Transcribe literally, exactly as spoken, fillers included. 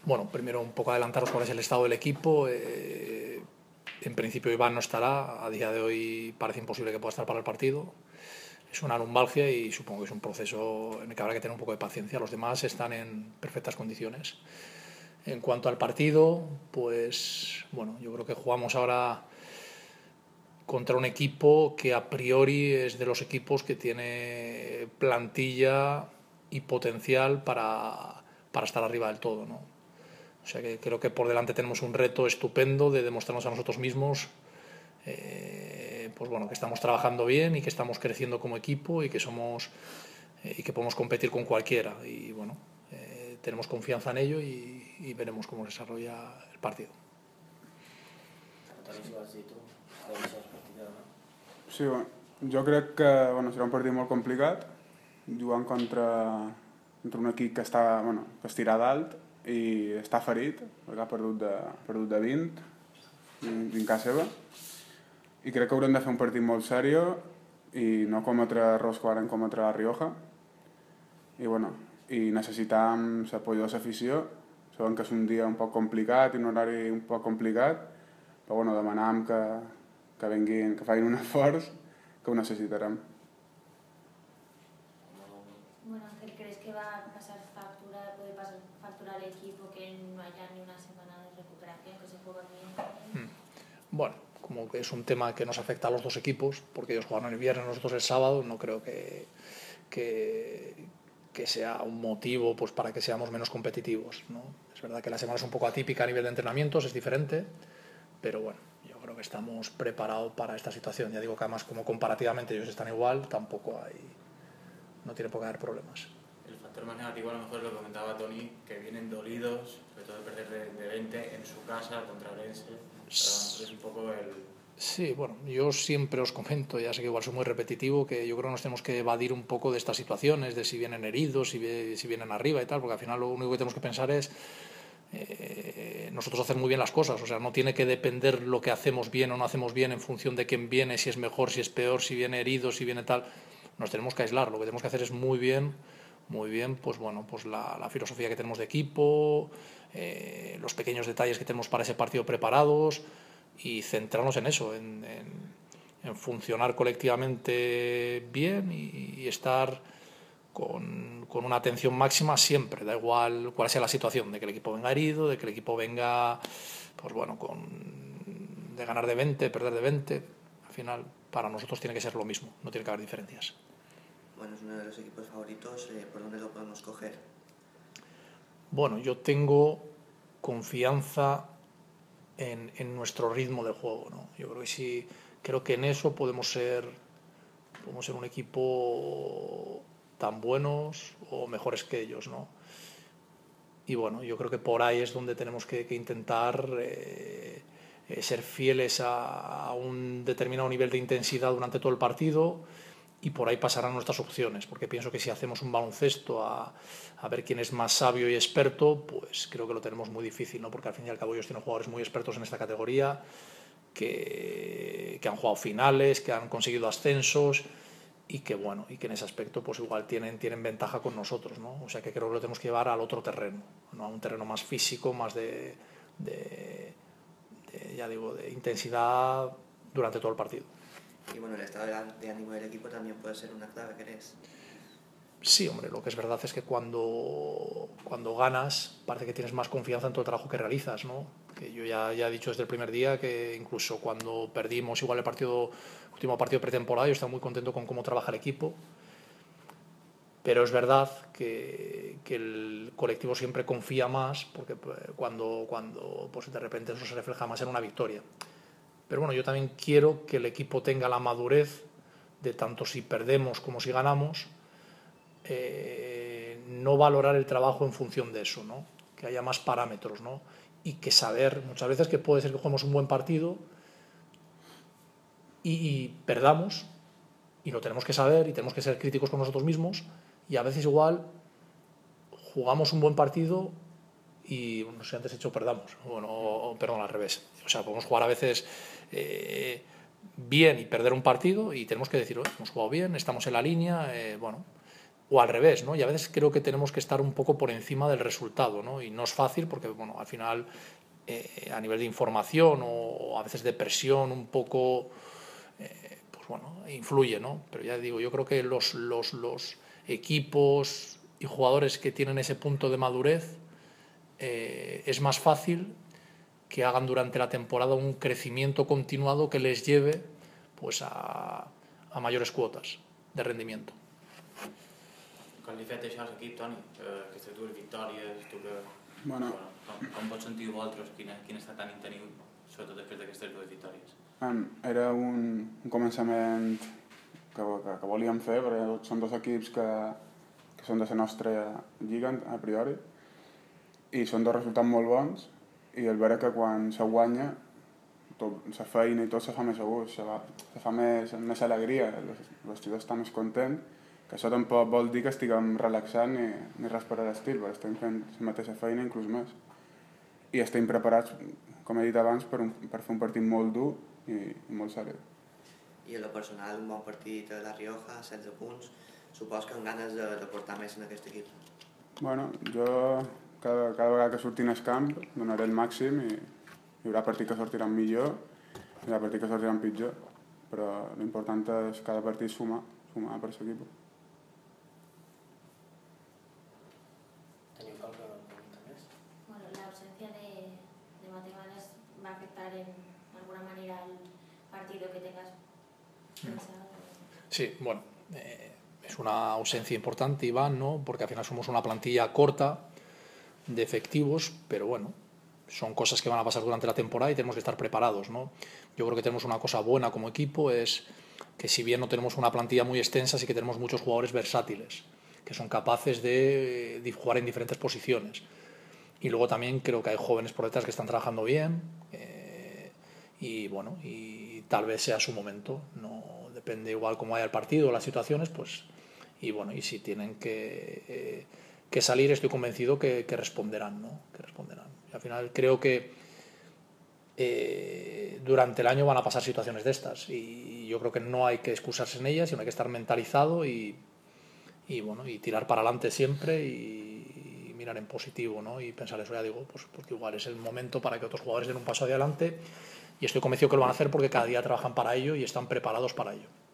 Bueno, primero un poco adelantaros cuál es el estado del equipo. Eh, en principio Iván no estará, a día de hoy parece imposible que pueda estar para el partido. Es una lumbalgia y supongo que es un proceso en el que habrá que tener un poco de paciencia. Los demás están en perfectas condiciones. En cuanto al partido, pues bueno, yo creo que jugamos ahora contra un equipo que a priori es de los equipos que tiene plantilla y potencial para, para estar arriba del todo, ¿no? O sea que creo que por delante tenemos un reto estupendo de demostrarnos a nosotros mismos eh, pues bueno, que estamos trabajando bien y que estamos creciendo como equipo y que somos eh, y que podemos competir con cualquiera. Y bueno, eh, tenemos confianza en ello y, y veremos cómo se desarrolla el partido. Sí, bueno, jo crec que bueno, serà un partit molt complicat, jugant contra, contra un equip que està, bueno, que estirà dalt i està ferit, perquè ha perdut de, perdut de vint en casa seva, i crec que haurem de fer un partit molt seriós i no cometre errors que varen cometre a la Rioja, i bueno, i necessitam l'apoyo de l'afició. Sabem que és un dia un poc complicat i un horari un poc complicat, però bueno, demanam que, que venguin, que facin un esforç, que ho necessitarem. Bueno, Ángel, ¿crees que va a pasar factura, puede pasar factura al equipo que no haya ni una semana de recuperación, que se juegue bien? Mm. Bueno, como que es un tema que nos afecta a los dos equipos, porque ellos juegan el viernes, nosotros el sábado, no creo que, que, que sea un motivo pues, para que seamos menos competitivos, ¿no? Es verdad que la semana es un poco atípica a nivel de entrenamientos, es diferente, pero bueno, yo creo que estamos preparados para esta situación. Ya digo que además como comparativamente ellos están igual, tampoco hay, no tiene por qué haber problemas. El factor más negativo a lo mejor lo comentaba Toni, que vienen dolidos, sobre todo de perder de, de veinte en su casa contra Orense, pero es un poco el... Sí, bueno, yo siempre os comento, ya sé que igual soy muy repetitivo, que yo creo que nos tenemos que evadir un poco de estas situaciones, de si vienen heridos, si, si vienen arriba y tal, porque al final lo único que tenemos que pensar es eh, nosotros hacer muy bien las cosas. O sea, no tiene que depender lo que hacemos bien o no hacemos bien en función de quién viene, si es mejor, si es peor, si viene herido, si viene tal. Nos tenemos que aislar, lo que tenemos que hacer es muy bien, muy bien, pues bueno, pues la, la filosofía que tenemos de equipo, eh, los pequeños detalles que tenemos para ese partido preparados, y centrarnos en eso, en, en, en funcionar colectivamente bien y, y estar con, con una atención máxima siempre, da igual cuál sea la situación, de que el equipo venga herido, de que el equipo venga, pues bueno, con, de ganar de veinte, perder de veinte, al final para nosotros tiene que ser lo mismo, no tiene que haber diferencias. Bueno, es uno de los equipos favoritos, eh, ¿por dónde lo podemos coger? Bueno, yo tengo confianza En, en nuestro ritmo de juego, ¿no? Yo creo que sí, creo que en eso podemos ser, podemos ser un equipo tan buenos o mejores que ellos, ¿no? Y bueno, yo creo que por ahí es donde tenemos que, que intentar eh, eh, ser fieles a, a un determinado nivel de intensidad durante todo el partido, y por ahí pasarán nuestras opciones, porque pienso que si hacemos un baloncesto a, a ver quién es más sabio y experto, pues creo que lo tenemos muy difícil, ¿no? Porque al fin y al cabo ellos tienen jugadores muy expertos en esta categoría, que, que han jugado finales, que han conseguido ascensos y que bueno, y que en ese aspecto pues igual tienen, tienen ventaja con nosotros, ¿no? O sea que creo que lo tenemos que llevar al otro terreno, ¿no? A un terreno más físico, más de, de, de ya digo, de intensidad durante todo el partido. Y bueno, el estado de ánimo del equipo también puede ser una clave, ¿crees? Sí, hombre, lo que es verdad es que cuando, cuando ganas parece que tienes más confianza en todo el trabajo que realizas, ¿no? Que yo ya, ya he dicho desde el primer día que incluso cuando perdimos igual el partido, último partido pretemporada, yo estaba muy contento con cómo trabaja el equipo, pero es verdad que, que el colectivo siempre confía más, porque cuando, cuando pues de repente eso se refleja más en una victoria. Pero bueno, yo también quiero que el equipo tenga la madurez de tanto si perdemos como si ganamos, eh, no valorar el trabajo en función de eso, ¿no? Que haya más parámetros, ¿no? Y que saber, muchas veces que puede ser que juguemos un buen partido y, y perdamos, y lo tenemos que saber y tenemos que ser críticos con nosotros mismos, y a veces igual jugamos un buen partido y no sé, antes hecho perdamos, bueno, o, perdón, al revés. O sea, podemos jugar a veces eh, bien y perder un partido, y tenemos que decir, oh, hemos jugado bien, estamos en la línea, eh, bueno, o al revés, ¿no? Y a veces creo que tenemos que estar un poco por encima del resultado, ¿no? Y no es fácil porque, bueno, al final, eh, a nivel de información o a veces de presión un poco, eh, pues bueno, influye, ¿no? Pero ya digo, yo creo que los, los, los equipos y jugadores que tienen ese punto de madurez, eh, es más fácil que hagan durante la temporada un crecimiento continuado que les lleve pues a, a mayores cuotas de rendimiento. Quan li fet això a l'equip, Toni, eh, aquestes dues victòries, tu que... Bueno. bueno com, com pots sentir vosaltres? Quin, quin estat d'ànim teniu, sobretot després d'aquestes dues victòries? Um, era un, un començament que, que, que volíem fer, perquè són dos equips que, que són de la nostra lliga, a priori, i són dos resultats molt bons, i el veure que quan se guanya, la feina i tot se fa més a gust, se fa, se fa més, més alegria, els vestidors estan més contents, que això tampoc vol dir que estiguem relaxant ni, ni res per a l'estil, perquè estem fent la mateixa feina, inclús més. I estem preparats, com he dit abans, per, un, per fer un partit molt dur i, i molt seriós. I a la personal, un bon partit a La Rioja, setze punts, supos que amb ganes de, de portar més en aquest equip. Bueno, jo cada, cada vegada que surti en el camp donaré el màxim i hi haurà partits que sortiran millor i hi haurà partits que sortiran pitjor, però l'important és cada partit sumar, sumar per l'equip. ¿Va a afectar en alguna manera el partido que tengas pensado? Sí, bueno, eh, es una ausencia importante, Iván, ¿no? Porque al final somos una plantilla corta de efectivos, pero bueno, son cosas que van a pasar durante la temporada y tenemos que estar preparados, ¿no? Yo creo que tenemos una cosa buena como equipo, es que si bien no tenemos una plantilla muy extensa, sí que tenemos muchos jugadores versátiles, que son capaces de, de jugar en diferentes posiciones. Y luego también creo que hay jóvenes por detrás que están trabajando bien, eh, y bueno, y tal vez sea su momento, no depende igual cómo vaya el partido o las situaciones, pues, y bueno, y si tienen que, eh, que salir, estoy convencido que, que responderán, ¿no? Que responderán. Y al final creo que eh, durante el año van a pasar situaciones de estas y yo creo que no hay que excusarse en ellas, sino hay que estar mentalizado y, y bueno, y tirar para adelante siempre y mirar en positivo, ¿no? Y pensar eso, ya digo, pues porque igual es el momento para que otros jugadores den un paso adelante y estoy convencido que lo van a hacer porque cada día trabajan para ello y están preparados para ello.